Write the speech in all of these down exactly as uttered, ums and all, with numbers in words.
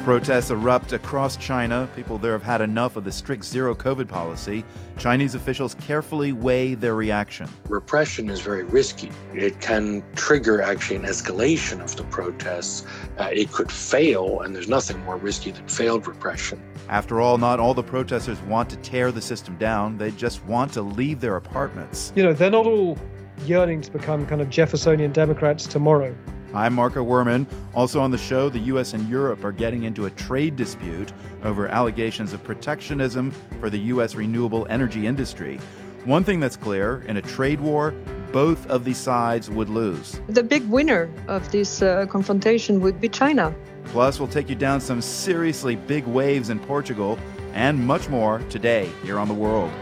Protests erupt across China. People there have had enough of the strict zero COVID policy. Chinese officials carefully weigh their reaction. Repression is very risky. It can trigger actually an escalation of the protests. Uh, it could fail, and there's nothing more risky than failed repression. After all, not all the protesters want to tear the system down. They just want to leave their apartments. You know, they're not all yearning to become kind of Jeffersonian Democrats tomorrow. I'm Marco Werman. Also on the show, the U S and Europe are getting into a trade dispute over allegations of protectionism for the U S renewable energy industry. One thing that's clear, in a trade war, both of these sides would lose. The big winner of this uh, confrontation would be China. Plus, we'll take you down some seriously big waves in Portugal and much more today here on The World.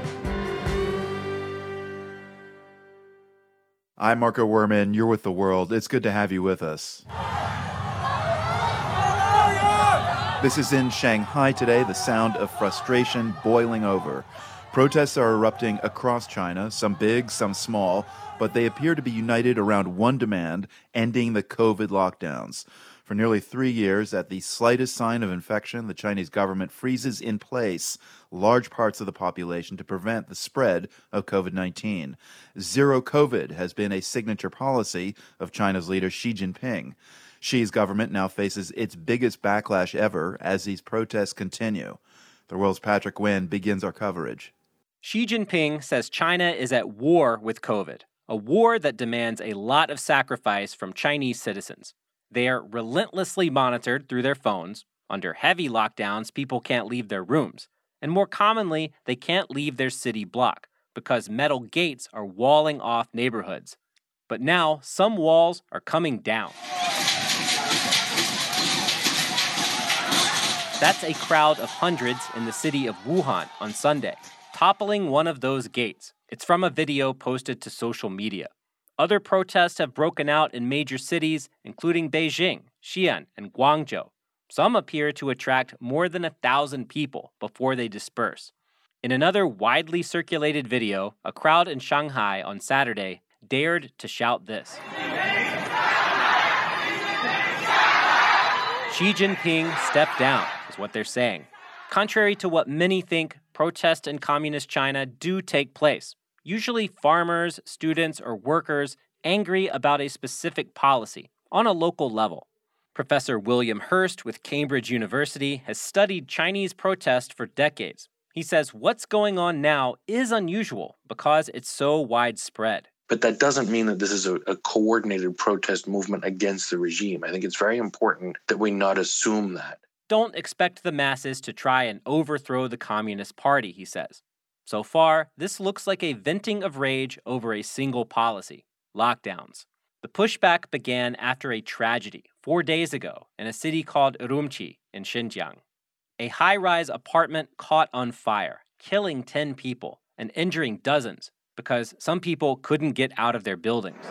I'm Marco Werman. You're with The World. It's good to have you with us. This is in Shanghai today, the sound of frustration boiling over. Protests are erupting across China, some big, some small, but they appear to be united around one demand, ending the COVID lockdowns. For nearly three years, at the slightest sign of infection, the Chinese government freezes in place large parts of the population to prevent the spread of COVID nineteen. Zero COVID has been a signature policy of China's leader Xi Jinping. Xi's government now faces its biggest backlash ever as these protests continue. The World's Patrick Nguyen begins our coverage. Xi Jinping says China is at war with COVID, a war that demands a lot of sacrifice from Chinese citizens. They are relentlessly monitored through their phones. Under heavy lockdowns, people can't leave their rooms. And more commonly, they can't leave their city block because metal gates are walling off neighborhoods. But now, some walls are coming down. That's a crowd of hundreds in the city of Wuhan on Sunday, toppling one of those gates. It's from a video posted to social media. Other protests have broken out in major cities, including Beijing, Xi'an, and Guangzhou. Some appear to attract more than a thousand people before they disperse. In another widely circulated video, a crowd in Shanghai on Saturday dared to shout this. Xi Jinping, step down, is what they're saying. Contrary to what many think, protests in communist China do take place. Usually farmers, students, or workers angry about a specific policy on a local level. Professor William Hurst with Cambridge University has studied Chinese protest for decades. He says what's going on now is unusual because it's so widespread. But that doesn't mean that this is a, a coordinated protest movement against the regime. I think it's very important that we not assume that. Don't expect the masses to try and overthrow the Communist Party, he says. So far, this looks like a venting of rage over a single policy, lockdowns. The pushback began after a tragedy four days ago in a city called Urumqi in Xinjiang. A high-rise apartment caught on fire, killing ten people and injuring dozens because some people couldn't get out of their buildings.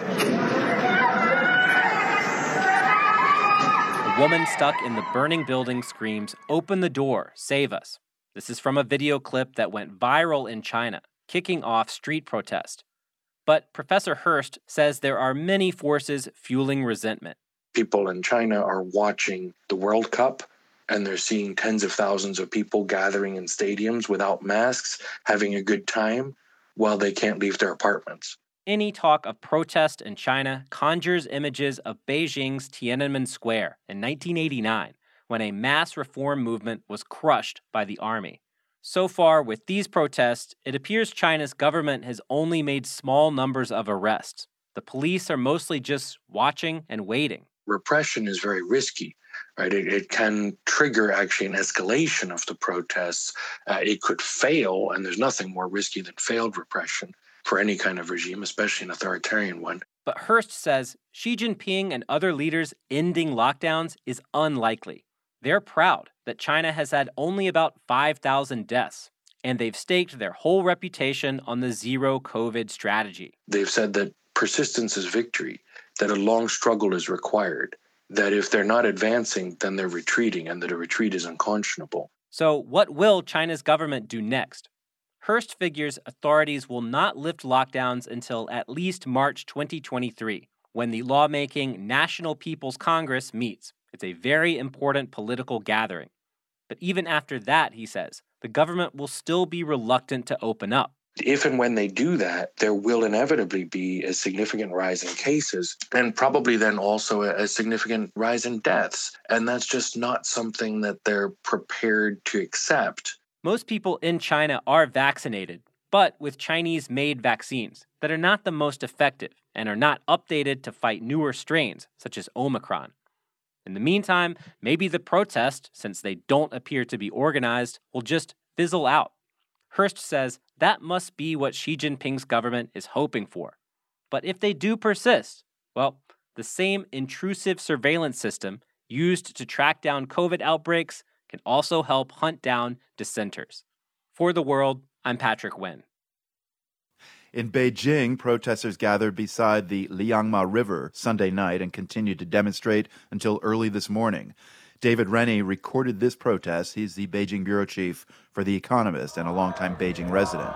A woman stuck in the burning building screams, "Open the door, save us." This is from a video clip that went viral in China, kicking off street protest. But Professor Hurst says there are many forces fueling resentment. People in China are watching the World Cup, and they're seeing tens of thousands of people gathering in stadiums without masks, having a good time, while they can't leave their apartments. Any talk of protest in China conjures images of Beijing's Tiananmen Square in nineteen eighty-nine. When a mass reform movement was crushed by the army. So far, with these protests, it appears China's government has only made small numbers of arrests. The police are mostly just watching and waiting. Repression is very risky, right? It, it can trigger actually an escalation of the protests. Uh, it could fail, and there's nothing more risky than failed repression for any kind of regime, especially an authoritarian one. But Hurst says Xi Jinping and other leaders ending lockdowns is unlikely. They're proud that China has had only about five thousand deaths, and they've staked their whole reputation on the zero COVID strategy. They've said that persistence is victory, that a long struggle is required, that if they're not advancing, then they're retreating, and that a retreat is unconscionable. So what will China's government do next? Hurst figures authorities will not lift lockdowns until at least March twenty twenty-three, when the lawmaking National People's Congress meets. It's a very important political gathering. But even after that, he says, the government will still be reluctant to open up. If and when they do that, there will inevitably be a significant rise in cases and probably then also a, a significant rise in deaths. And that's just not something that they're prepared to accept. Most people in China are vaccinated, but with Chinese-made vaccines that are not the most effective and are not updated to fight newer strains, such as Omicron. In the meantime, maybe the protest, since they don't appear to be organized, will just fizzle out. Hurst says that must be what Xi Jinping's government is hoping for. But if they do persist, well, the same intrusive surveillance system used to track down COVID outbreaks can also help hunt down dissenters. For The World, I'm Patrick Wen. In Beijing, protesters gathered beside the Liangma River Sunday night and continued to demonstrate until early this morning. David Rennie recorded this protest. He's the Beijing bureau chief for The Economist and a longtime Beijing resident.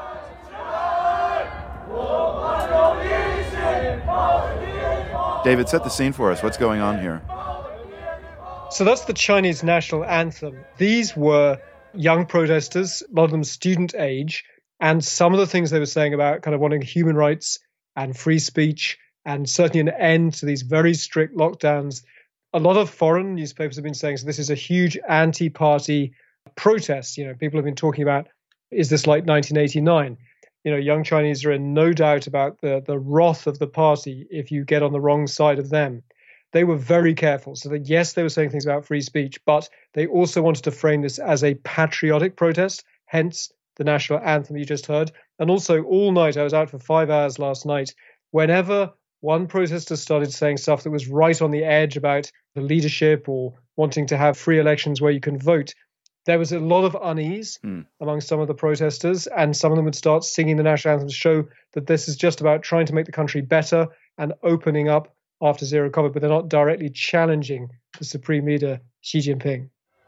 David, set the scene for us. What's going on here? So that's the Chinese national anthem. These were young protesters, a lot of them student age, and some of the things they were saying about kind of wanting human rights and free speech and certainly an end to these very strict lockdowns. A lot of foreign newspapers have been saying, so this is a huge anti-party protest. You know, people have been talking about, is this like nineteen eighty-nine? You know, young Chinese are in no doubt about the, the wrath of the party if you get on the wrong side of them. They were very careful. So that, yes, they were saying things about free speech, but they also wanted to frame this as a patriotic protest, hence the national anthem you just heard. And also all night, I was out for five hours last night, whenever one protester started saying stuff that was right on the edge about the leadership or wanting to have free elections where you can vote, there was a lot of unease mm. among some of the protesters, and some of them would start singing the national anthem to show that this is just about trying to make the country better and opening up after zero COVID, but they're not directly challenging the supreme leader, Xi Jinping.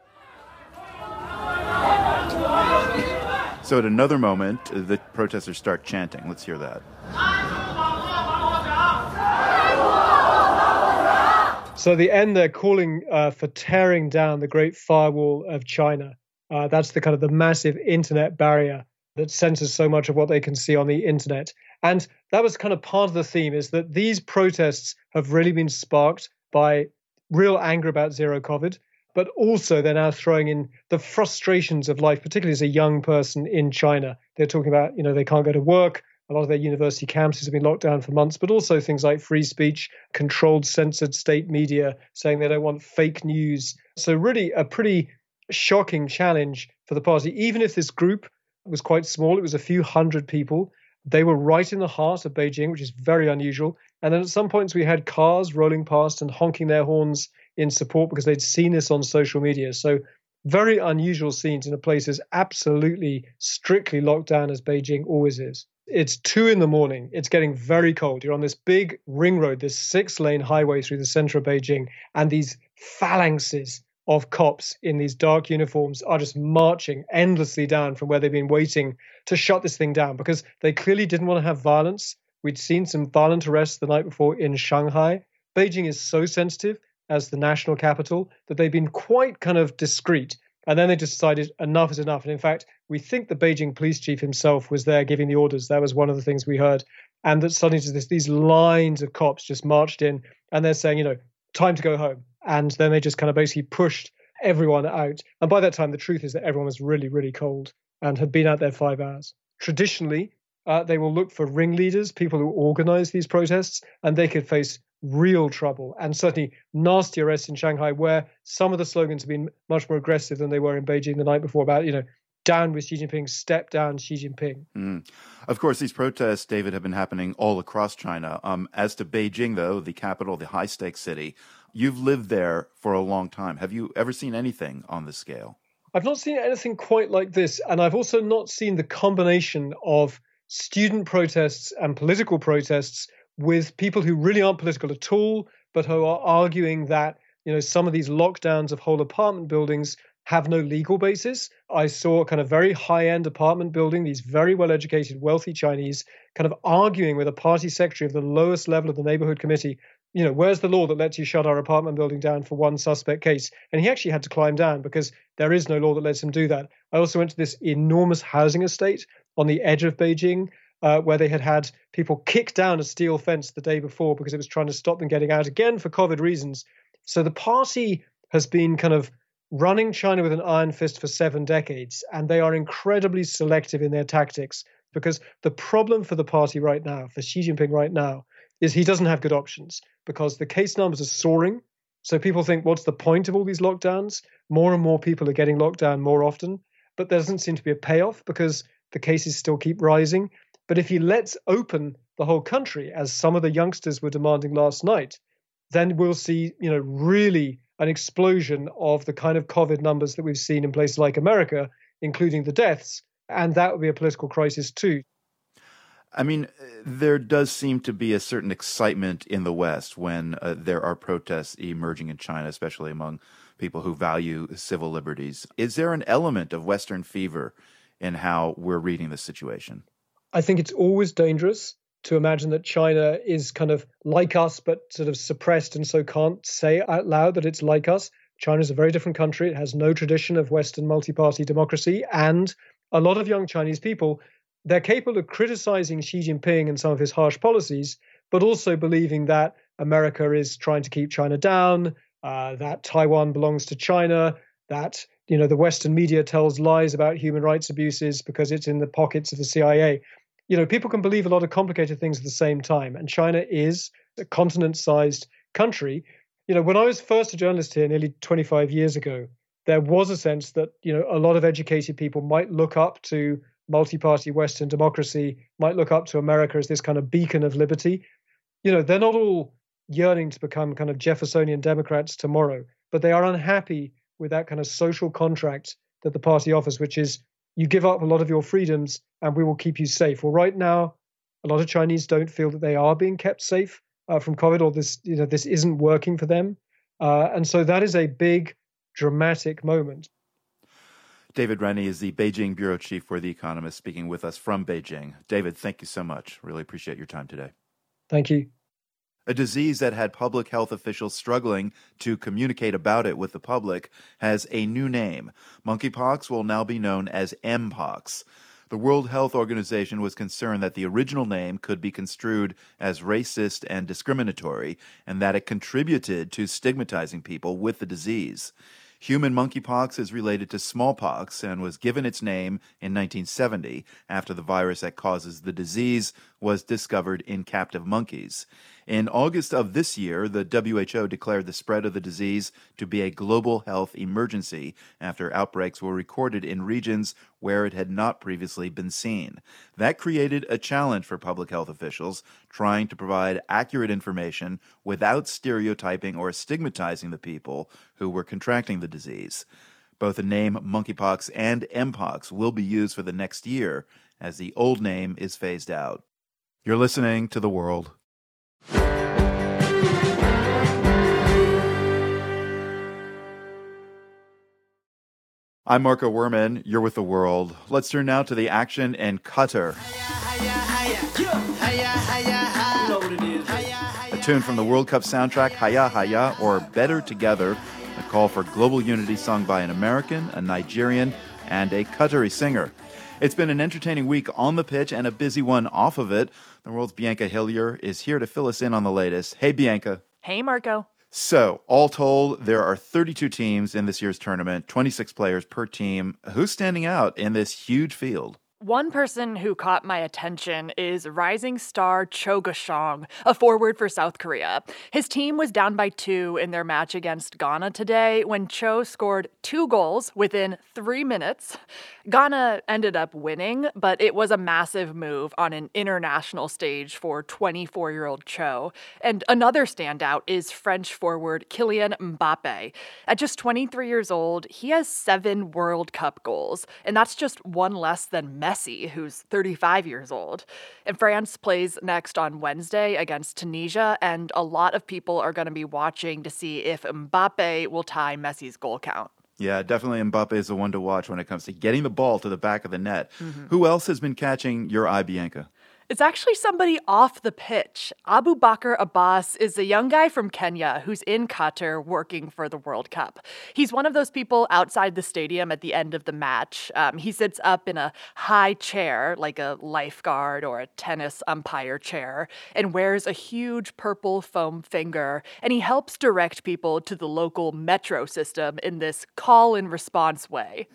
So at another moment, the protesters start chanting. Let's hear that. So at the end, they're calling uh, for tearing down the Great Firewall of China. Uh, that's the kind of the massive internet barrier that censors so much of what they can see on the internet. And that was kind of part of the theme, is that these protests have really been sparked by real anger about zero COVID, but also they're now throwing in the frustrations of life, particularly as a young person in China. They're talking about, you know, they can't go to work. A lot of their university campuses have been locked down for months, but also things like free speech, controlled, censored state media, saying they don't want fake news. So really a pretty shocking challenge for the party. Even if this group was quite small, it was a few hundred people. They were right in the heart of Beijing, which is very unusual. And then at some points we had cars rolling past and honking their horns in support because they'd seen this on social media. So very unusual scenes in a place as absolutely strictly locked down as Beijing always is. It's two in the morning. It's getting very cold. You're on this big ring road, this six-lane highway through the center of Beijing, and these phalanxes of cops in these dark uniforms are just marching endlessly down from where they've been waiting to shut this thing down because they clearly didn't want to have violence. We'd seen some violent arrests the night before in Shanghai. Beijing is so sensitive as the national capital that they've been quite kind of discreet. And then they decided enough is enough. And in fact, we think the Beijing police chief himself was there giving the orders. That was one of the things we heard. And that suddenly this, these lines of cops just marched in and they're saying, you know, time to go home. And then they just kind of basically pushed everyone out. And by that time, the truth is that everyone was really, really cold and had been out there five hours. Traditionally, uh, they will look for ringleaders, people who organize these protests, and they could face real trouble and certainly nasty arrests in Shanghai, where some of the slogans have been much more aggressive than they were in Beijing the night before about, you know, down with Xi Jinping, step down Xi Jinping. Mm. Of course, these protests, David, have been happening all across China. Um, as to Beijing, though, the capital, the high-stakes city, you've lived there for a long time. Have you ever seen anything on this scale? I've not seen anything quite like this. And I've also not seen the combination of student protests and political protests with people who really aren't political at all, but who are arguing that, you know, some of these lockdowns of whole apartment buildings have no legal basis. I saw a kind of very high-end apartment building, these very well-educated, wealthy Chinese kind of arguing with a party secretary of the lowest level of the neighborhood committee, you know, where's the law that lets you shut our apartment building down for one suspect case? And he actually had to climb down because there is no law that lets him do that. I also went to this enormous housing estate on the edge of Beijing, uh, where they had had people kick down a steel fence the day before because it was trying to stop them getting out again for COVID reasons. So the party has been kind of running China with an iron fist for seven decades, and they are incredibly selective in their tactics because the problem for the party right now, for Xi Jinping right now, is he doesn't have good options because the case numbers are soaring. So people think, what's the point of all these lockdowns? More and more people are getting locked down more often, but there doesn't seem to be a payoff because the cases still keep rising. But if he lets open the whole country, as some of the youngsters were demanding last night, then we'll see, you know, really an explosion of the kind of COVID numbers that we've seen in places like America, including the deaths. And that would be a political crisis too. I mean, there does seem to be a certain excitement in the West when uh, there are protests emerging in China, especially among people who value civil liberties. Is there an element of Western fever in how we're reading the situation? I think it's always dangerous to imagine that China is kind of like us, but sort of suppressed and so can't say out loud that it's like us. China is a very different country. It has no tradition of Western multi-party democracy. And a lot of young Chinese people, they're capable of criticizing Xi Jinping and some of his harsh policies, but also believing that America is trying to keep China down, uh, that Taiwan belongs to China, that, you know, the Western media tells lies about human rights abuses because it's in the pockets of the C I A. You know, people can believe a lot of complicated things at the same time. And China is a continent-sized country. You know, when I was first a journalist here nearly twenty-five years ago, there was a sense that, you know, a lot of educated people might look up to multi-party Western democracy, might look up to America as this kind of beacon of liberty. You know, they're not all yearning to become kind of Jeffersonian Democrats tomorrow, but they are unhappy with that kind of social contract that the party offers, which is you give up a lot of your freedoms and we will keep you safe. Well, right now, a lot of Chinese don't feel that they are being kept safe uh, from COVID, or this, you know, this isn't working for them. Uh, and so that is a big, dramatic moment. David Rennie is the Beijing bureau chief for The Economist, speaking with us from Beijing. David, thank you so much. Really appreciate your time today. Thank you. A disease that had public health officials struggling to communicate about it with the public has a new name. Monkeypox will now be known as Mpox. The World Health Organization was concerned that the original name could be construed as racist and discriminatory, and that it contributed to stigmatizing people with the disease. Human monkeypox is related to smallpox and was given its name in nineteen seventy after the virus that causes the disease was discovered in captive monkeys. In August of this year, the W H O declared the spread of the disease to be a global health emergency after outbreaks were recorded in regions where it had not previously been seen. That created a challenge for public health officials trying to provide accurate information without stereotyping or stigmatizing the people who were contracting the disease. Both the name monkeypox and Mpox will be used for the next year as the old name is phased out. You're listening to The World. I'm Marco Werman. You're with The World. Let's turn now to the action in Qatar. A tune from the World Cup soundtrack, Haya Haya, or Better Together, a call for global unity sung by an American, a Nigerian, and a Qatari singer. It's been an entertaining week on the pitch and a busy one off of it. The World's Bianca Hillier is here to fill us in on the latest. Hey, Bianca. Hey, Marco. So, all told, there are thirty-two teams in this year's tournament, twenty-six players per team. Who's standing out in this huge field? One person who caught my attention is rising star Cho Ga-shong, a forward for South Korea. His team was down by two in their match against Ghana today when Cho scored two goals within three minutes. Ghana ended up winning, but it was a massive move on an international stage for twenty-four-year-old Cho. And another standout is French forward Kylian Mbappe. At just twenty-three years old, he has seven World Cup goals, and that's just one less than Messi, who's thirty-five years old. And France plays next on Wednesday against Tunisia, and a lot of people are going to be watching to see if Mbappe will tie Messi's goal count. Yeah, definitely Mbappe is the one to watch when it comes to getting the ball to the back of the net. Mm-hmm. Who else has been catching your eye, Bianca? It's actually somebody off the pitch. Abu Bakr Abbas is a young guy from Kenya who's in Qatar working for the World Cup. He's one of those people outside the stadium at the end of the match. Um, he sits up in a high chair, like a lifeguard or a tennis umpire chair, and wears a huge purple foam finger, and he helps direct people to the local metro system in this call and response way.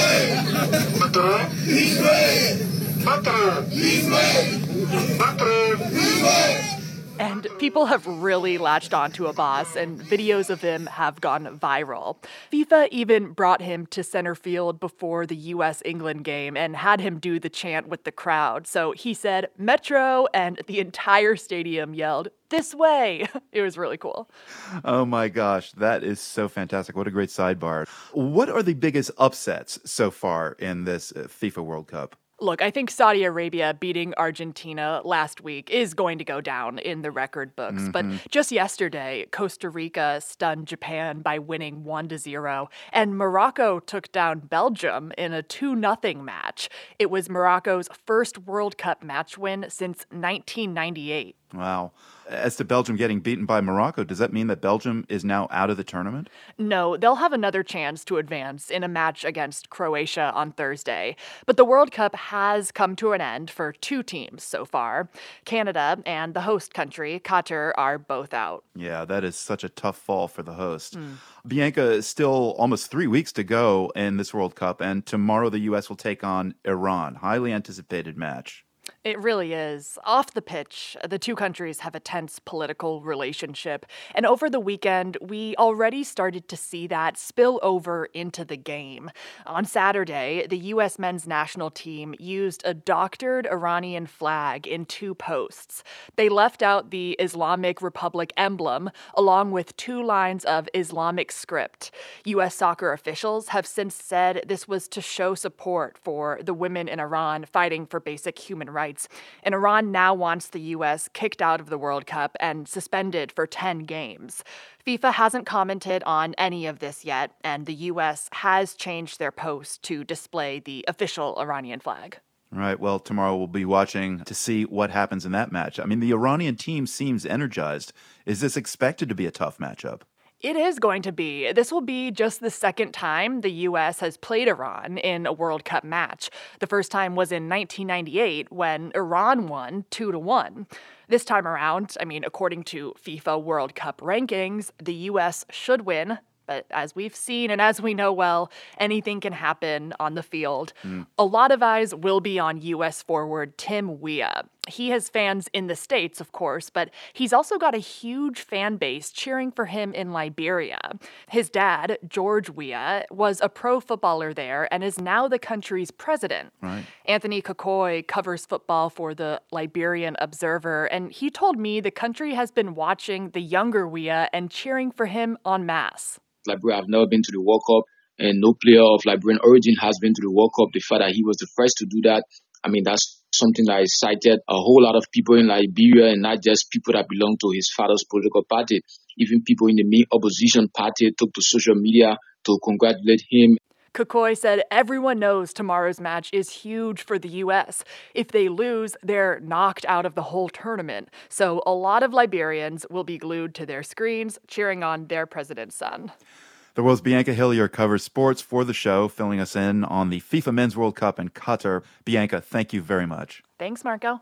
And people have really latched onto Abbas, and videos of him have gone viral. FIFA even brought him to center field before the U S England game and had him do the chant with the crowd. So he said, "Metro," and the entire stadium yelled, "This way." It was really cool. Oh my gosh, that is so fantastic. What a great sidebar. What are the biggest upsets so far in this uh, FIFA World Cup? Look, I think Saudi Arabia beating Argentina last week is going to go down in the record books. Mm-hmm. But just yesterday, Costa Rica stunned Japan by winning one to zero, and Morocco took down Belgium in a two nothing match. It was Morocco's first World Cup match win since nineteen ninety-eight. Wow. As to Belgium getting beaten by Morocco, does that mean that Belgium is now out of the tournament? No, they'll have another chance to advance in a match against Croatia on Thursday. But the World Cup has come to an end for two teams so far. Canada and the host country, Qatar, are both out. Yeah, that is such a tough fall for the host. Mm. Bianca, still almost three weeks to go in this World Cup, and tomorrow the U S will take on Iran. Highly anticipated match. It really is. Off the pitch, the two countries have a tense political relationship. And over the weekend, we already started to see that spill over into the game. On Saturday, the U S men's national team used a doctored Iranian flag in two posts. They left out the Islamic Republic emblem, along with two lines of Islamic script. U S soccer officials have since said this was to show support for the women in Iran fighting for basic human rights. And Iran now wants the U S kicked out of the World Cup and suspended for ten games. FIFA hasn't commented on any of this yet, and the U S has changed their post to display the official Iranian flag. Right. Well, tomorrow we'll be watching to see what happens in that match. I mean, the Iranian team seems energized. Is this expected to be a tough matchup? It is going to be. This will be just the second time the U S has played Iran in a World Cup match. The first time was in nineteen ninety-eight when Iran won two to one. This time around, I mean, according to FIFA World Cup rankings, the U S should win. But as we've seen and as we know well, anything can happen on the field. Mm. A lot of eyes will be on U S forward Tim Weah. He has fans in the States, of course, but he's also got a huge fan base cheering for him in Liberia. His dad, George Weah, was a pro footballer there and is now the country's president. Right. Anthony Kokoy covers football for the Liberian Observer, and he told me the country has been watching the younger Weah and cheering for him en masse. Liberia have never been to the World Cup, and no player of Liberian origin has been to the World Cup. The fact that he was the first to do that, I mean, that's something that excited a whole lot of people in Liberia, and not just people that belong to his father's political party. Even people in the main opposition party took to social media to congratulate him. Kokoy said everyone knows tomorrow's match is huge for the U S. If they lose, they're knocked out of the whole tournament. So a lot of Liberians will be glued to their screens, cheering on their president's son. The world's Bianca Hillier covers sports for the show, filling us in on the FIFA Men's World Cup in Qatar. Bianca, thank you very much. Thanks, Marco.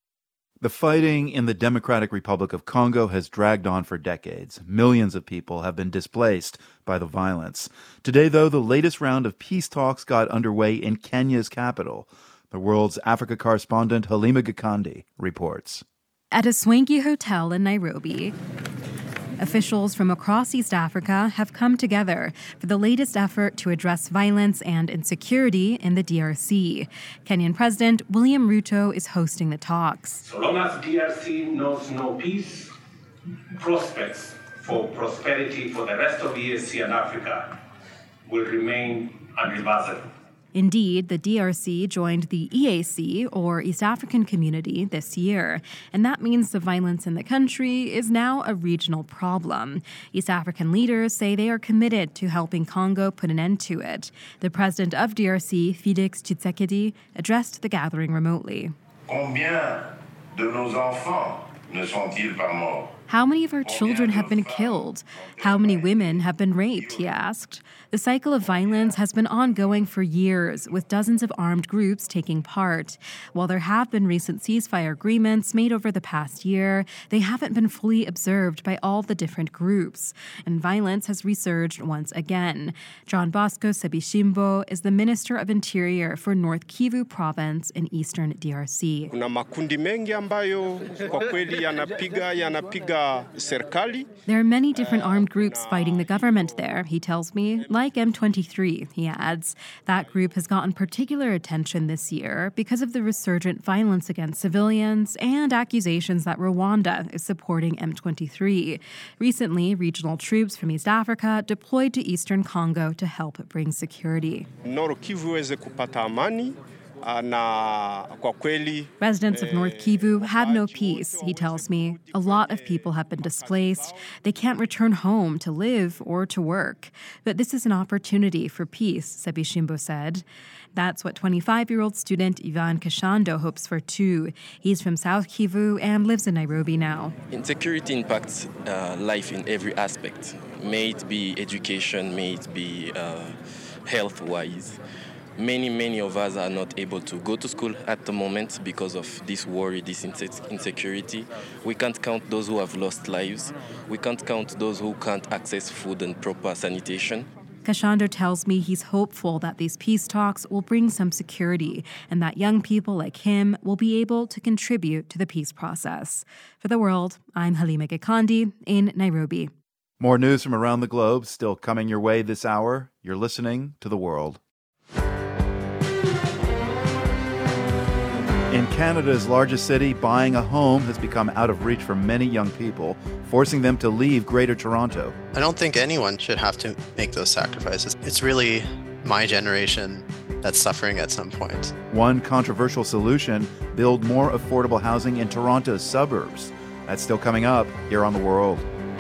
The fighting in the Democratic Republic of Congo has dragged on for decades. Millions of people have been displaced by the violence. Today, though, the latest round of peace talks got underway in Kenya's capital. The world's Africa correspondent Halima Gikandi reports. At a swanky hotel in Nairobi, officials from across East Africa have come together for the latest effort to address violence and insecurity in the D R C. Kenyan President William Ruto is hosting the talks. So long as D R C knows no peace, prospects for prosperity for the rest of E A C and Africa will remain unreversible. Indeed, the D R C joined the E A C, or East African Community, this year, and that means the violence in the country is now a regional problem. East African leaders say they are committed to helping Congo put an end to it. The president of D R C, Felix Tshisekedi, addressed the gathering remotely. Combien de nos enfants ne sont-ils pas morts? How many of our children have been killed? How many women have been raped, he asked. The cycle of violence has been ongoing for years, with dozens of armed groups taking part. While there have been recent ceasefire agreements made over the past year, they haven't been fully observed by all the different groups, and violence has resurged once again. John Bosco Sebishimbo is the Minister of Interior for North Kivu Province in eastern D R C. Kuna makundi mengi ambayo kwa kweli yanapiga yanapiga serikali. There are many different armed groups fighting the government there, he tells me, like M twenty-three, he adds. That group has gotten particular attention this year because of the resurgent violence against civilians and accusations that Rwanda is supporting M twenty-three. Recently, regional troops from East Africa deployed to eastern Congo to help bring security. Nord Kivu iweze kupata amani. Residents of North Kivu have no peace, he tells me. A lot of people have been displaced. They can't return home to live or to work. But this is an opportunity for peace, Sebishimbo said. That's what twenty-five-year-old student Ivan Kashando hopes for too. He's from South Kivu and lives in Nairobi now. Insecurity impacts uh, life in every aspect. May it be education, may it be uh, health-wise. Many, many of us are not able to go to school at the moment because of this worry, this insecurity. We can't count those who have lost lives. We can't count those who can't access food and proper sanitation. Kashando tells me he's hopeful that these peace talks will bring some security and that young people like him will be able to contribute to the peace process. For The World, I'm Halima Gikandi in Nairobi. More news from around the globe still coming your way this hour. You're listening to The World. In Canada's largest city, buying a home has become out of reach for many young people, forcing them to leave Greater Toronto. I don't think anyone should have to make those sacrifices. It's really my generation that's suffering at some point. One controversial solution, build more affordable housing in Toronto's suburbs. That's still coming up here on The World.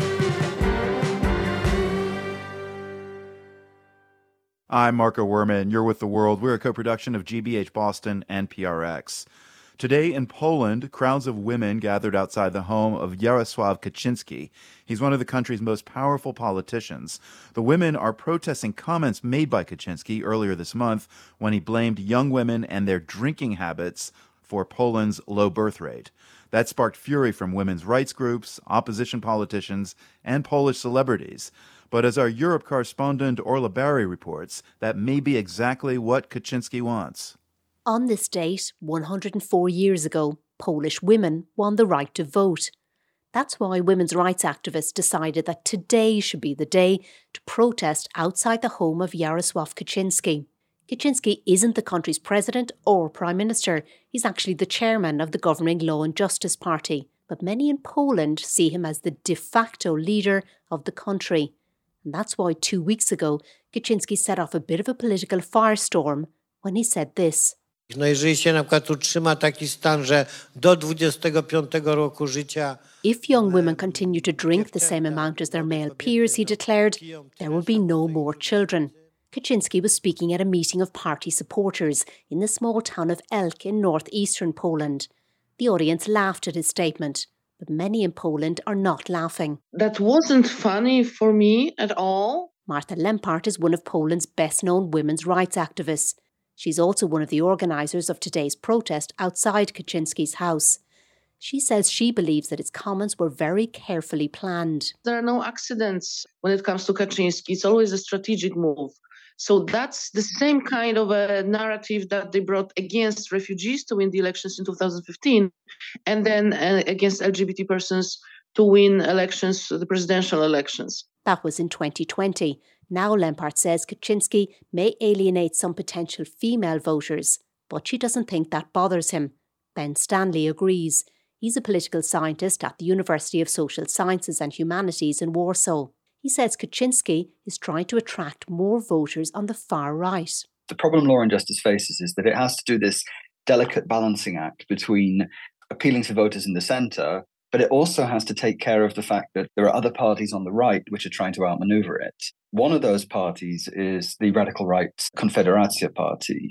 I'm Marco Werman. You're with The World. We're a co-production of G B H Boston and P R X. Today in Poland, crowds of women gathered outside the home of Jarosław Kaczynski. He's one of the country's most powerful politicians. The women are protesting comments made by Kaczynski earlier this month when he blamed young women and their drinking habits for Poland's low birth rate. That sparked fury from women's rights groups, opposition politicians, and Polish celebrities. But as our Europe correspondent Orla Barry reports, that may be exactly what Kaczynski wants. On this date, one hundred four years ago, Polish women won the right to vote. That's why women's rights activists decided that today should be the day to protest outside the home of Jarosław Kaczynski. Kaczynski isn't the country's president or prime minister. He's actually the chairman of the governing Law and Justice Party. But many in Poland see him as the de facto leader of the country. And that's why two weeks ago, Kaczynski set off a bit of a political firestorm when he said this. No jeżeli się na przykład utrzyma taki stan, że do dwudziestego piątego roku życia... If young women continue to drink the same amount as their male peers, he declared, there will be no more children. Kaczynski was speaking at a meeting of party supporters in the small town of Elk in northeastern Poland. The audience laughed at his statement, but many in Poland are not laughing. That wasn't funny for me at all. Marta Lempart is one of Poland's best-known women's rights activists. She's also one of the organisers of today's protest outside Kaczynski's house. She says she believes that his comments were very carefully planned. There are no accidents when it comes to Kaczynski. It's always a strategic move. So that's the same kind of a narrative that they brought against refugees to win the elections in two thousand fifteen, and then uh, against L G B T persons to win elections, the presidential elections. That was in twenty twenty. Now Lempart says Kaczynski may alienate some potential female voters, but she doesn't think that bothers him. Ben Stanley agrees. He's a political scientist at the University of Social Sciences and Humanities in Warsaw. He says Kaczynski is trying to attract more voters on the far right. The problem Law and Justice faces is that it has to do this delicate balancing act between appealing to voters in the centre, but it also has to take care of the fact that there are other parties on the right which are trying to outmaneuver it. One of those parties is the radical right Konfederacja Party,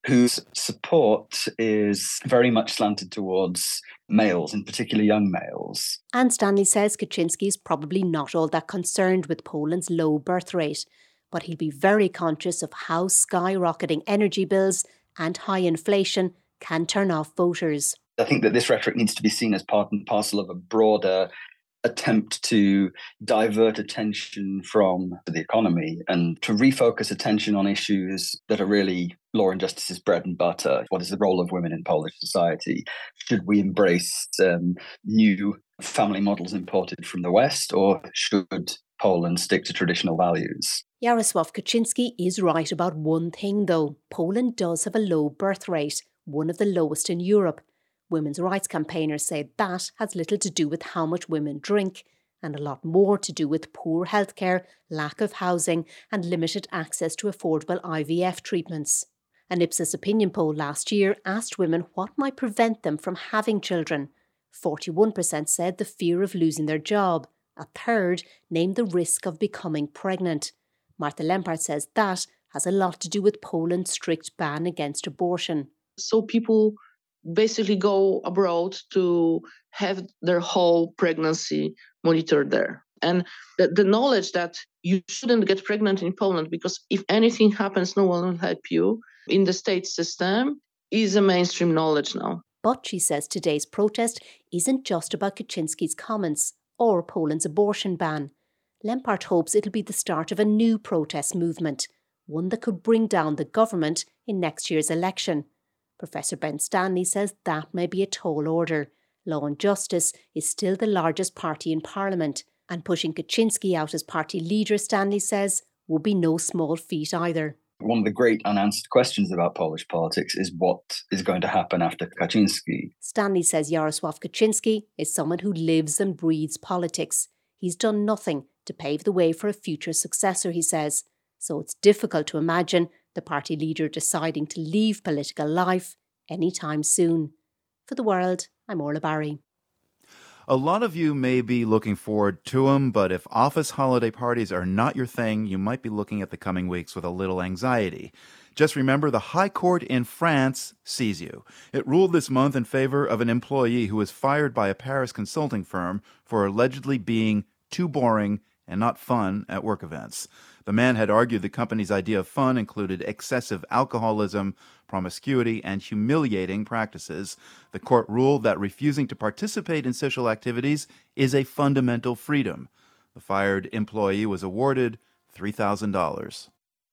whose support is very much slanted towards males, in particular young males. And Stanley says Kaczynski is probably not all that concerned with Poland's low birth rate, but he'll be very conscious of how skyrocketing energy bills and high inflation can turn off voters. I think that this rhetoric needs to be seen as part and parcel of a broader attempt to divert attention from the economy and to refocus attention on issues that are really law and justice's bread and butter. What is the role of women in Polish society? Should we embrace um, new family models imported from the West, or should Poland stick to traditional values? Jarosław Kaczynski is right about one thing, though. Poland does have a low birth rate, one of the lowest in Europe. Women's rights campaigners say that has little to do with how much women drink and a lot more to do with poor healthcare, lack of housing and limited access to affordable I V F treatments. An Ipsos opinion poll last year asked women what might prevent them from having children. forty-one percent said the fear of losing their job. A third named the risk of becoming pregnant. Martha Lempart says that has a lot to do with Poland's strict ban against abortion. So people basically go abroad to have their whole pregnancy monitored there. And the, the knowledge that you shouldn't get pregnant in Poland because if anything happens, no one will help you in the state system is a mainstream knowledge now. But she says today's protest isn't just about Kaczynski's comments or Poland's abortion ban. Lempart hopes it'll be the start of a new protest movement, one that could bring down the government in next year's election. Professor Ben Stanley says that may be a tall order. Law and Justice is still the largest party in Parliament, and pushing Kaczynski out as party leader, Stanley says, would be no small feat either. One of the great unanswered questions about Polish politics is what is going to happen after Kaczynski. Stanley says Jarosław Kaczynski is someone who lives and breathes politics. He's done nothing to pave the way for a future successor, he says. So it's difficult to imagine the party leader deciding to leave political life anytime soon. For The World, I'm Orla Barry. A lot of you may be looking forward to them, but if office holiday parties are not your thing, you might be looking at the coming weeks with a little anxiety. Just remember, the High Court in France sees you. It ruled this month in favor of an employee who was fired by a Paris consulting firm for allegedly being too boring and not fun at work events. The man had argued the company's idea of fun included excessive alcoholism, promiscuity, and humiliating practices. The court ruled that refusing to participate in social activities is a fundamental freedom. The fired employee was awarded three thousand dollars.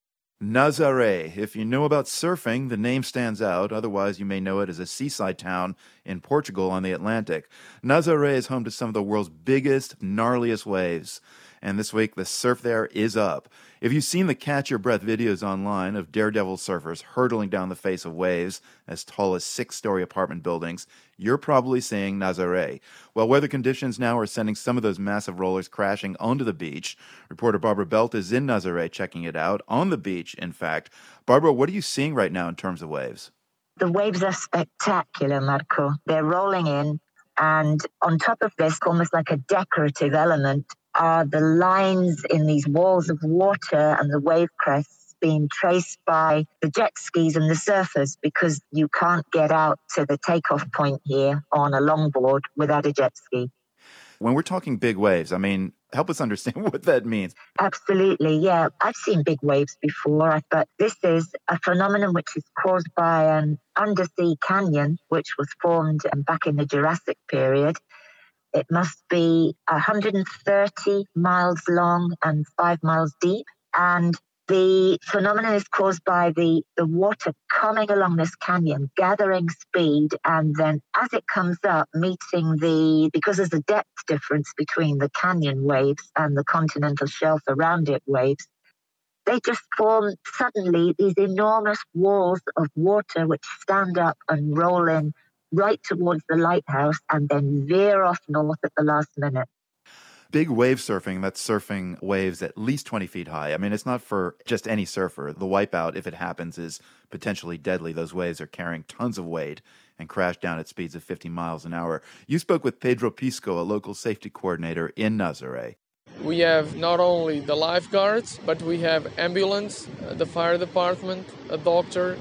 Nazaré. If you know about surfing, the name stands out. Otherwise, you may know it as a seaside town in Portugal on the Atlantic. Nazaré is home to some of the world's biggest, gnarliest waves. And this week, the surf there is up. If you've seen the catch-your-breath videos online of daredevil surfers hurtling down the face of waves as tall as six-story apartment buildings, you're probably seeing Nazaré. Well, weather conditions now are sending some of those massive rollers crashing onto the beach. Reporter Barbara Belt is in Nazaré checking it out, on the beach, in fact. Barbara, what are you seeing right now in terms of waves? The waves are spectacular, Marco. They're rolling in, and on top of this, almost like a decorative element, are the lines in these walls of water and the wave crests being traced by the jet skis and the surfers, because you can't get out to the takeoff point here on a longboard without a jet ski. When we're talking big waves, I mean, help us understand what that means. Absolutely, yeah. I've seen big waves before, but this is a phenomenon which is caused by an undersea canyon, which was formed back in the Jurassic period. It must be one hundred thirty miles long and five miles deep. And the phenomenon is caused by the, the water coming along this canyon, gathering speed, and then as it comes up, meeting the, because there's a depth difference between the canyon waves and the continental shelf around it waves, they just form suddenly these enormous walls of water which stand up and roll in right towards the lighthouse and then veer off north at the last minute. Big wave surfing, that's surfing waves at least twenty feet high. I mean, it's not for just any surfer. The wipeout, if it happens, is potentially deadly. Those waves are carrying tons of weight and crash down at speeds of fifty miles an hour. You spoke with Pedro Pisco, a local safety coordinator in Nazaré. We have not only the lifeguards, but we have ambulance, the fire department, a doctor,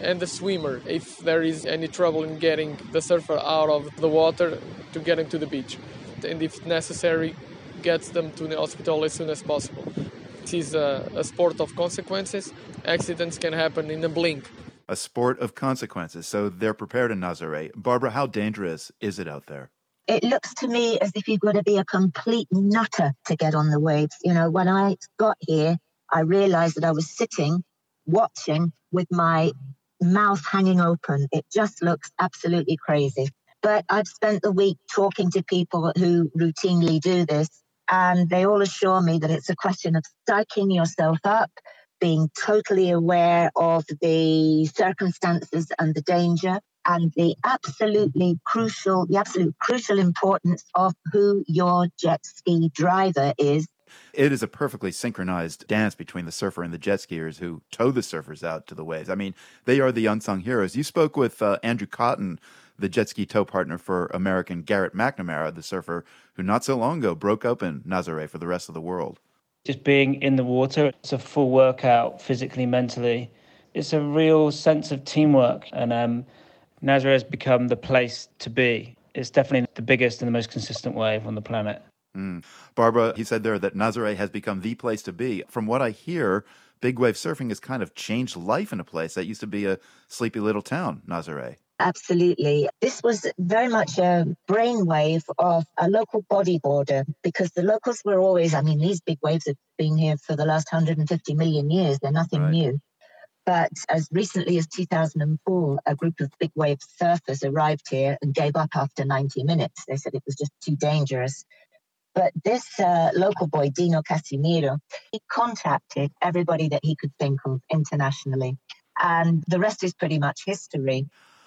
and the swimmer if there is any trouble in getting the surfer out of the water to get him to the beach. And if necessary, gets them to the hospital as soon as possible. It is a, a sport of consequences. Accidents can happen in a blink. A sport of consequences. So they're prepared in Nazaré. Barbara, how dangerous is it out there? It looks to me as if you've got to be a complete nutter to get on the waves. You know, when I got here, I realized that I was sitting, watching with my mouth hanging open. It just looks absolutely crazy. But I've spent the week talking to people who routinely do this, and they all assure me that it's a question of psyching yourself up, being totally aware of the circumstances and the danger, and the absolutely crucial, the absolute crucial importance of who your jet ski driver is. It is a perfectly synchronized dance between the surfer and the jet skiers who tow the surfers out to the waves. I mean, they are the unsung heroes. You spoke with uh, Andrew Cotton, the jet ski tow partner for American Garrett McNamara, the surfer who not so long ago broke up in Nazaré for the rest of the world. Just being in the water, it's a full workout physically, mentally. It's a real sense of teamwork, and um, Nazaré has become the place to be. It's definitely the biggest and the most consistent wave on the planet. Mm. Barbara, he said there that Nazaré has become the place to be. From what I hear, big wave surfing has kind of changed life in a place that used to be a sleepy little town, Nazaré. Absolutely. This was very much a brainwave of a local bodyboarder, because the locals were always, I mean, these big waves have been here for the last one hundred fifty million years. They're nothing right. new. But as recently as two thousand four, a group of big wave surfers arrived here and gave up after ninety minutes. They said it was just too dangerous. But this uh, local boy, Dino Casimiro, he contacted everybody that he could think of internationally. And the rest is pretty much history.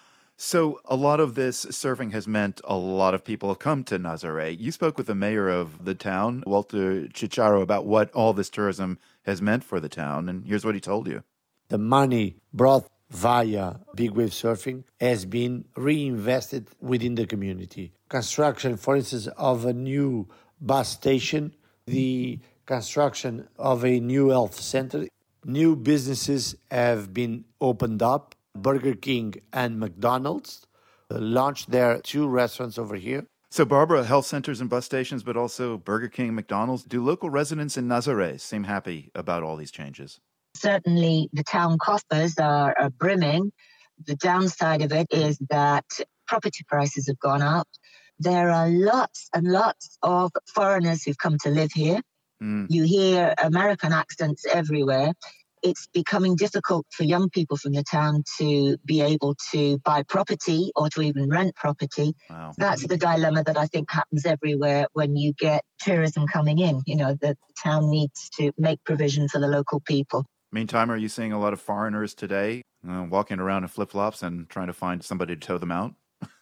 So a lot of this surfing has meant a lot of people have come to Nazaré. You spoke with the mayor of the town, Walter Chicharo, about what all this tourism has meant for the town. And here's what he told you. The money brought via big wave surfing has been reinvested within the community. Construction, for instance, of a new bus station, the construction of a new health center. New businesses have been opened up. Burger King and McDonald's launched their two restaurants over here. So, Barbara, health centers and bus stations, but also Burger King, McDonald's. Do local residents in Nazaré seem happy about all these changes? Certainly, the town coffers are, are brimming. The downside of it is that property prices have gone up. There are lots and lots of foreigners who've come to live here. Mm. You hear American accents everywhere. It's becoming difficult for young people from the town to be able to buy property or to even rent property. Wow. That's the dilemma that I think happens everywhere when you get tourism coming in. You know, the town needs to make provision for the local people. Meantime, are you seeing a lot of foreigners today uh, walking around in flip-flops and trying to find somebody to tow them out?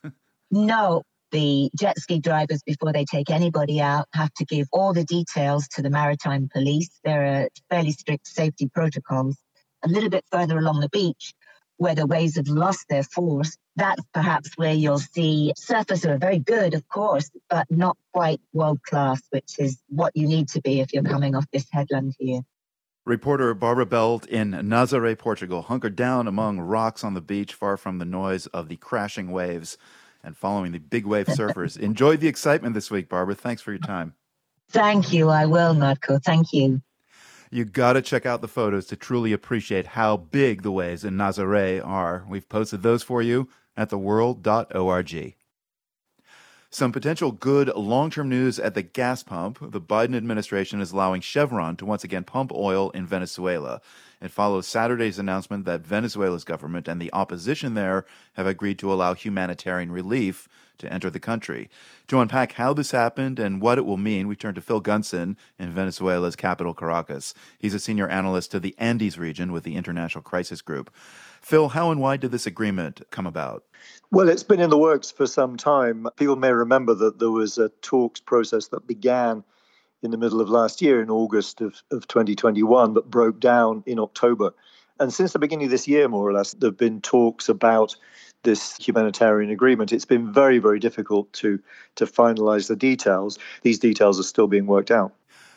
No. The jet ski drivers, before they take anybody out, have to give all the details to the maritime police. There are fairly strict safety protocols. A little bit further along the beach, where the waves have lost their force, that's perhaps where you'll see surfers who are very good, of course, but not quite world-class, which is what you need to be if you're coming off this headland here. Reporter Barbara Belt in Nazaré, Portugal, hunkered down among rocks on the beach, far from the noise of the crashing waves and following the big wave surfers. Enjoyed the excitement this week, Barbara. Thanks for your time. Thank you. I will, Marco. Thank you. You got to check out the photos to truly appreciate how big the waves in Nazaré are. We've posted those for you at the world dot org. Some potential good long-term news at the gas pump. The Biden administration is allowing Chevron to once again pump oil in Venezuela. It follows Saturday's announcement that Venezuela's government and the opposition there have agreed to allow humanitarian relief to enter the country. To unpack how this happened and what it will mean, we turn to Phil Gunson in Venezuela's capital, Caracas. He's a senior analyst to the Andes region with the International Crisis Group. Phil, how and why did this agreement come about? Well, it's been in the works for some time. People may remember that there was a talks process that began in the middle of last year, in August of, of twenty twenty-one, that broke down in October. And since the beginning of this year, more or less, there have been talks about this humanitarian agreement. It's been very, very difficult to, to finalize the details. These details are still being worked out.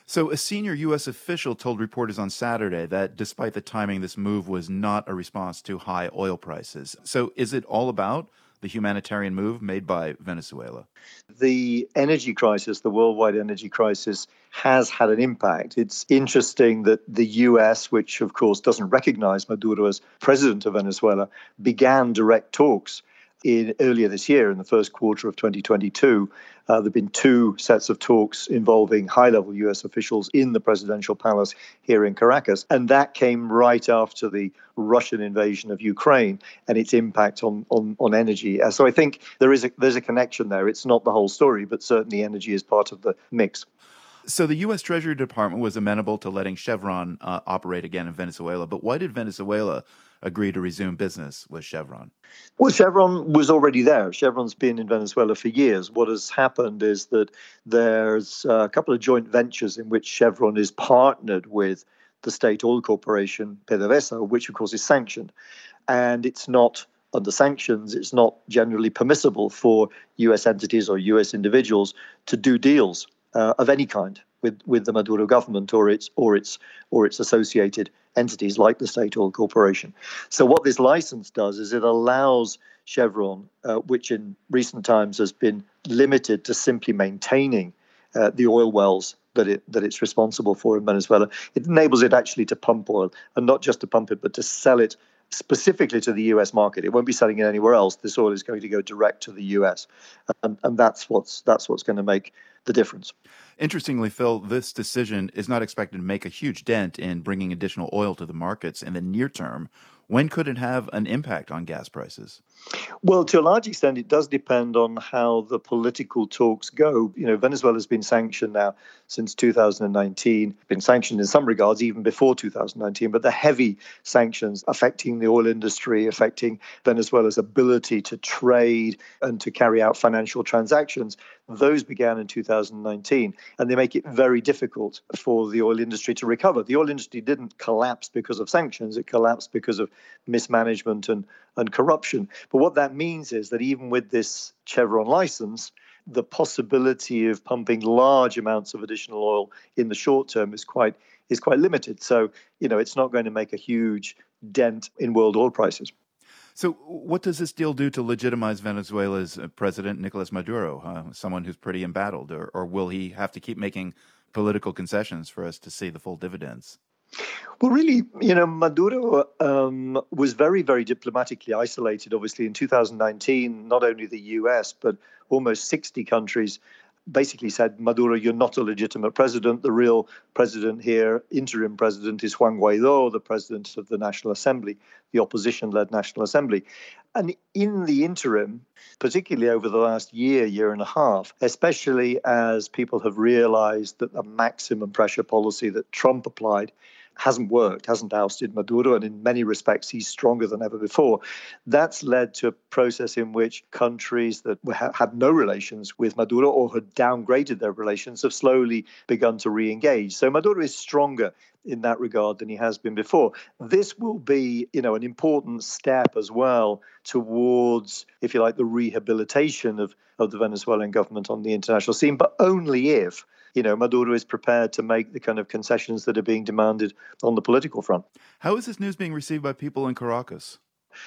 So a senior U S official told reporters on Saturday that despite the timing, this move was not a response to high oil prices. So is it all about the humanitarian move made by Venezuela? The energy crisis, the worldwide energy crisis, has had an impact. It's interesting that the U S, which of course doesn't recognize Maduro as president of Venezuela, began direct talks in earlier this year, in the first quarter of twenty twenty-two. Uh, there have been two sets of talks involving high-level U S officials in the presidential palace here in Caracas. And that came right after the Russian invasion of Ukraine and its impact on, on, on energy. Uh, so I think there is a, there's a connection there. It's not the whole story, but certainly energy is part of the mix. So the U S Treasury Department was amenable to letting Chevron uh, operate again in Venezuela. But why did Venezuela agree to resume business with Chevron? Well, Chevron was already there. Chevron's been in Venezuela for years. What has happened is that there's a couple of joint ventures in which Chevron is partnered with the state oil corporation, PDVSA, which of course is sanctioned. And it's not under sanctions, it's not generally permissible for U S entities or U S individuals to do deals uh, of any kind with, with the Maduro government or its or its or its associated entities like the State Oil Corporation. So what this license does is it allows Chevron, uh, which in recent times has been limited to simply maintaining uh, the oil wells that it that it's responsible for in Venezuela, it enables it actually to pump oil, and not just to pump it, but to sell it specifically to the U S market. It won't be selling it anywhere else. This oil is going to go direct to the U S, and, and that's what's that's what's going to make the difference. Interestingly, Phil, this decision is not expected to make a huge dent in bringing additional oil to the markets in the near term. When could it have an impact on gas prices? Well, to a large extent, it does depend on how the political talks go. You know, Venezuela has been sanctioned now since two thousand nineteen, been sanctioned in some regards even before two thousand nineteen, but the heavy sanctions affecting the oil industry, affecting Venezuela's ability to trade and to carry out financial transactions, those began in two thousand nineteen, and they make it very difficult for the oil industry to recover. The oil industry didn't collapse because of sanctions, it collapsed because of mismanagement and, and corruption. But what that means is that even with this Chevron license, the possibility of pumping large amounts of additional oil in the short term is quite is quite limited. So, you know, it's not going to make a huge dent in world oil prices. So what does this deal do to legitimize Venezuela's president, Nicolas Maduro, uh, someone who's pretty embattled, or, or will he have to keep making political concessions for us to see the full dividends? Well, really, you know, Maduro um, was very, very diplomatically isolated, obviously, in two thousand nineteen. Not only the U S, but almost sixty countries basically said, Maduro, you're not a legitimate president. The real president here, interim president, is Juan Guaido, the president of the National Assembly, the opposition-led National Assembly. And in the interim, particularly over the last year, year and a half, especially as people have realized that the maximum pressure policy that Trump applied hasn't worked, hasn't ousted Maduro, and in many respects he's stronger than ever before. That's led to a process in which countries that had no relations with Maduro or had downgraded their relations have slowly begun to re-engage. So Maduro is stronger in that regard than he has been before. This will be, you know, an important step as well towards, if you like, the rehabilitation of, of the Venezuelan government on the international scene, but only if, you know, Maduro is prepared to make the kind of concessions that are being demanded on the political front. How is this news being received by people in Caracas?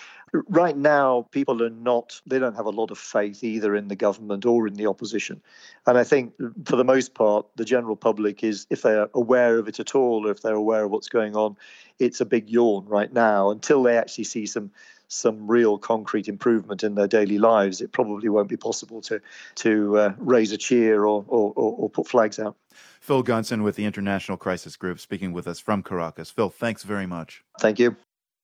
Right now, people are not, they don't have a lot of faith either in the government or in the opposition. And I think for the most part, the general public is, if they're aware of it at all, or if they're aware of what's going on, it's a big yawn right now. Until they actually see some some real concrete improvement in their daily lives, it probably won't be possible to to uh, raise a cheer or, or, or put flags out. Phil Gunson with the International Crisis Group speaking with us from Caracas. Phil, thanks very much. Thank you.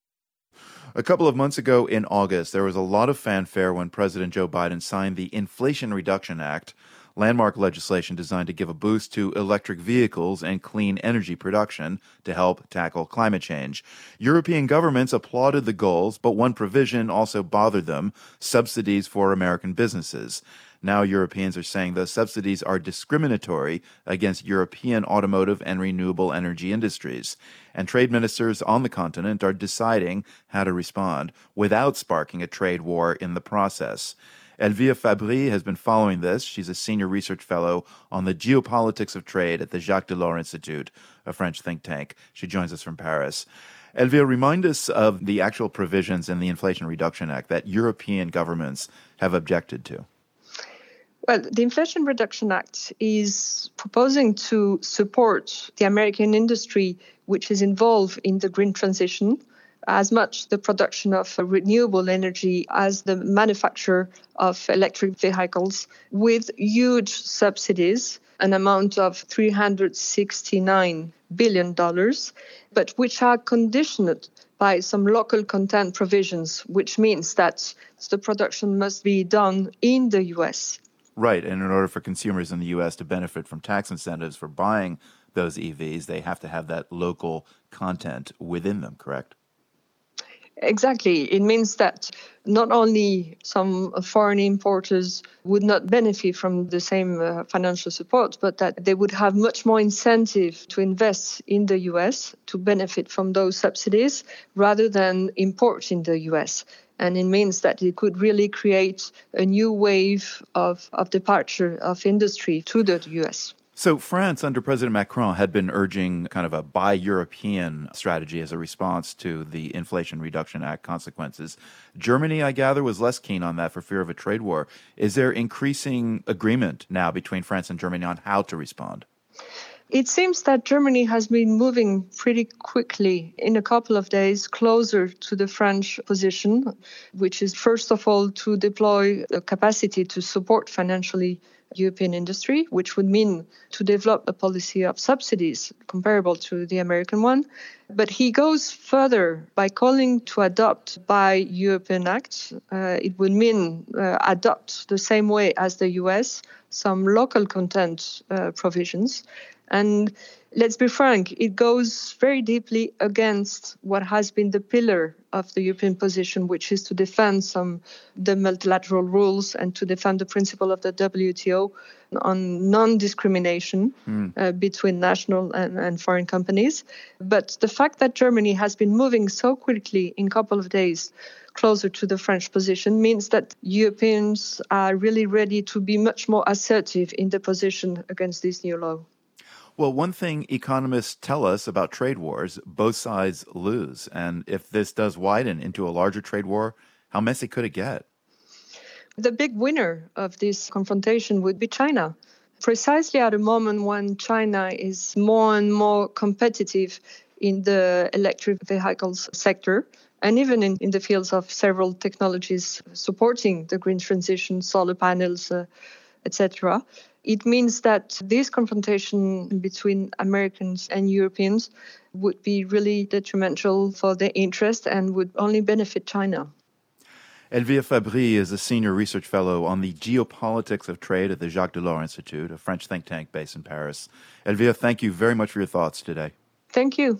A couple of months ago in August, there was a lot of fanfare when President Joe Biden signed the Inflation Reduction Act, landmark legislation designed to give a boost to electric vehicles and clean energy production to help tackle climate change. European governments applauded the goals, but one provision also bothered them: subsidies for American businesses. Now Europeans are saying those subsidies are discriminatory against European automotive and renewable energy industries. And trade ministers on the continent are deciding how to respond without sparking a trade war in the process. Elvire Fabry has been following this. She's a senior research fellow on the geopolitics of trade at the Jacques Delors Institute, a French think tank. She joins us from Paris. Elvire, remind us of the actual provisions in the Inflation Reduction Act that European governments have objected to. Well, the Inflation Reduction Act is proposing to support the American industry which is involved in the green transition, as much the production of renewable energy as the manufacture of electric vehicles, with huge subsidies, an amount of three hundred sixty-nine billion dollars, but which are conditioned by some local content provisions, which means that the production must be done in the U S. Right, and in order for consumers in the U S to benefit from tax incentives for buying those E Vs, they have to have that local content within them, correct? Exactly. It means that not only some foreign importers would not benefit from the same uh, financial support, but that they would have much more incentive to invest in the U S to benefit from those subsidies rather than import in the U S. And it means that it could really create a new wave of, of departure of industry to the U S. So France, under President Macron, had been urging kind of a buy European strategy as a response to the Inflation Reduction Act consequences. Germany, I gather, was less keen on that for fear of a trade war. Is there increasing agreement now between France and Germany on how to respond? It seems that Germany has been moving pretty quickly in a couple of days closer to the French position, which is first of all to deploy a capacity to support financially European industry, which would mean to develop a policy of subsidies comparable to the American one. But he goes further by calling to adopt by European Act. Uh, it would mean uh, adopt the same way as the U S some local content uh, provisions. And let's be frank, it goes very deeply against what has been the pillar of the European position, which is to defend some the multilateral rules and to defend the principle of the W T O on non-discrimination mm. uh, between national and, and foreign companies. But the fact that Germany has been moving so quickly in a couple of days closer to the French position means that Europeans are really ready to be much more assertive in the position against this new law. Well, one thing economists tell us about trade wars, both sides lose. And if this does widen into a larger trade war, how messy could it get? The big winner of this confrontation would be China. Precisely at a moment when China is more and more competitive in the electric vehicles sector, and even in, in the fields of several technologies supporting the green transition, solar panels, uh, et cetera, it means that this confrontation between Americans and Europeans would be really detrimental for their interest and would only benefit China. Elvire Fabry is a senior research fellow on the geopolitics of trade at the Jacques Delors Institute, a French think tank based in Paris. Elvire, thank you very much for your thoughts today. Thank you.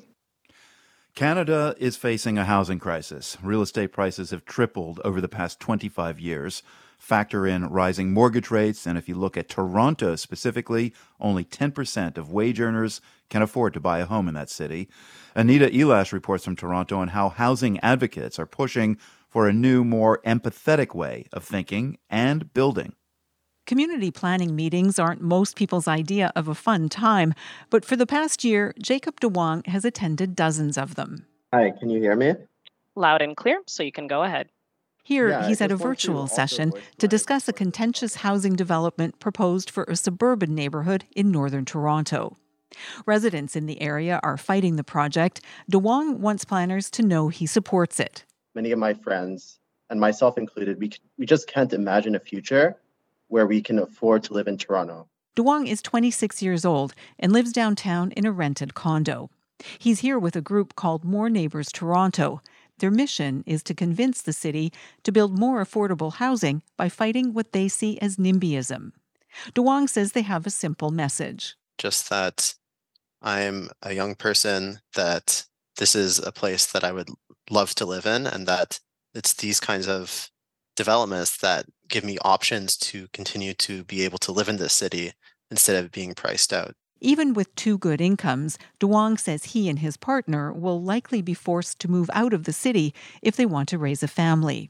Canada is facing a housing crisis. Real estate prices have tripled over the past twenty-five years. Factor in rising mortgage rates, and if you look at Toronto specifically, only ten percent of wage earners can afford to buy a home in that city. Anita Elash reports from Toronto on how housing advocates are pushing for a new, more empathetic way of thinking and building. Community planning meetings aren't most people's idea of a fun time, but for the past year, Jacob DeWong has attended dozens of them. Hi, can you hear me? Loud and clear, so you can go ahead. Here, yeah, he's at a virtual session to discuss a contentious housing development proposed for a suburban neighborhood in northern Toronto. Residents in the area are fighting the project. DeWong wants planners to know he supports it. Many of my friends, and myself included, we we just can't imagine a future where we can afford to live in Toronto. DeWong is twenty-six years old and lives downtown in a rented condo. He's here with a group called More Neighbours Toronto. Their mission is to convince the city to build more affordable housing by fighting what they see as NIMBYism. DeWong says they have a simple message. Just that I'm a young person, that this is a place that I would love to live in, and that it's these kinds of developments that give me options to continue to be able to live in this city instead of being priced out. Even with two good incomes, DeWong says he and his partner will likely be forced to move out of the city if they want to raise a family.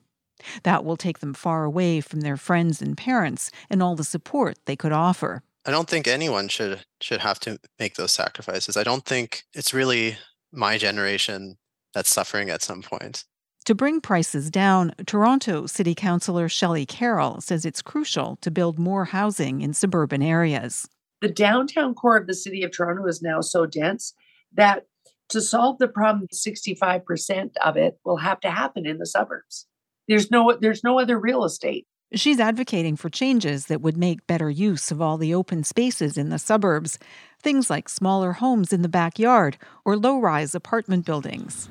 That will take them far away from their friends and parents and all the support they could offer. I don't think anyone should should have to make those sacrifices. I don't think it's really my generation that's suffering at some point. To bring prices down, Toronto City Councillor Shelley Carroll says it's crucial to build more housing in suburban areas. The downtown core of the city of Toronto is now so dense that to solve the problem, sixty-five percent of it will have to happen in the suburbs. There's no, there's no other real estate. She's advocating for changes that would make better use of all the open spaces in the suburbs, things like smaller homes in the backyard or low-rise apartment buildings.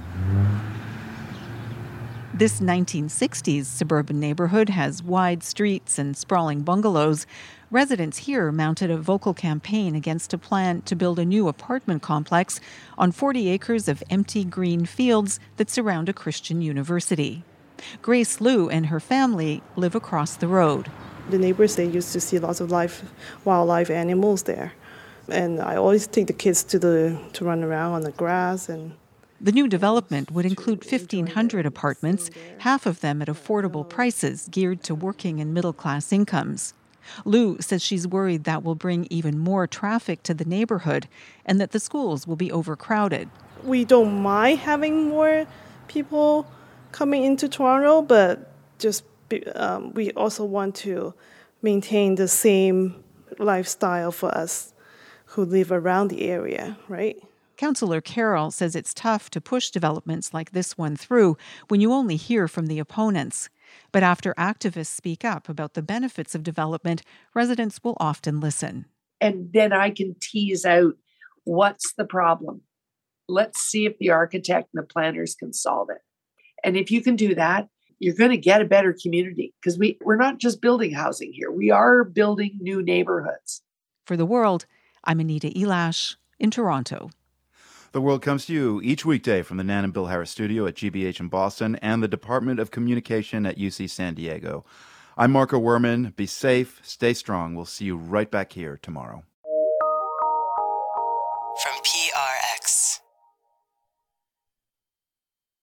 This nineteen sixties suburban neighborhood has wide streets and sprawling bungalows. Residents here mounted a vocal campaign against a plan to build a new apartment complex on forty acres of empty green fields that surround a Christian university. Grace Liu and her family live across the road. The neighbors, they used to see lots of life, wildlife animals there. And I always take the kids to the to run around on the grass. And the new development would include fifteen hundred apartments, half of them at affordable prices geared to working and middle-class incomes. Liu says she's worried that will bring even more traffic to the neighborhood and that the schools will be overcrowded. We don't mind having more people coming into Toronto, but just um, we also want to maintain the same lifestyle for us who live around the area, right? Councillor Carroll says it's tough to push developments like this one through when you only hear from the opponents. But after activists speak up about the benefits of development, residents will often listen. And then I can tease out what's the problem. Let's see if the architect and the planners can solve it. And if you can do that, you're going to get a better community because we, we're not just building housing here. We are building new neighborhoods. For The World, I'm Anita Elash in Toronto. The World comes to you each weekday from the Nan and Bill Harris studio at G B H in Boston and the Department of Communication at U C San Diego. I'm Marco Werman. Be safe, stay strong. We'll see you right back here tomorrow. From P R X.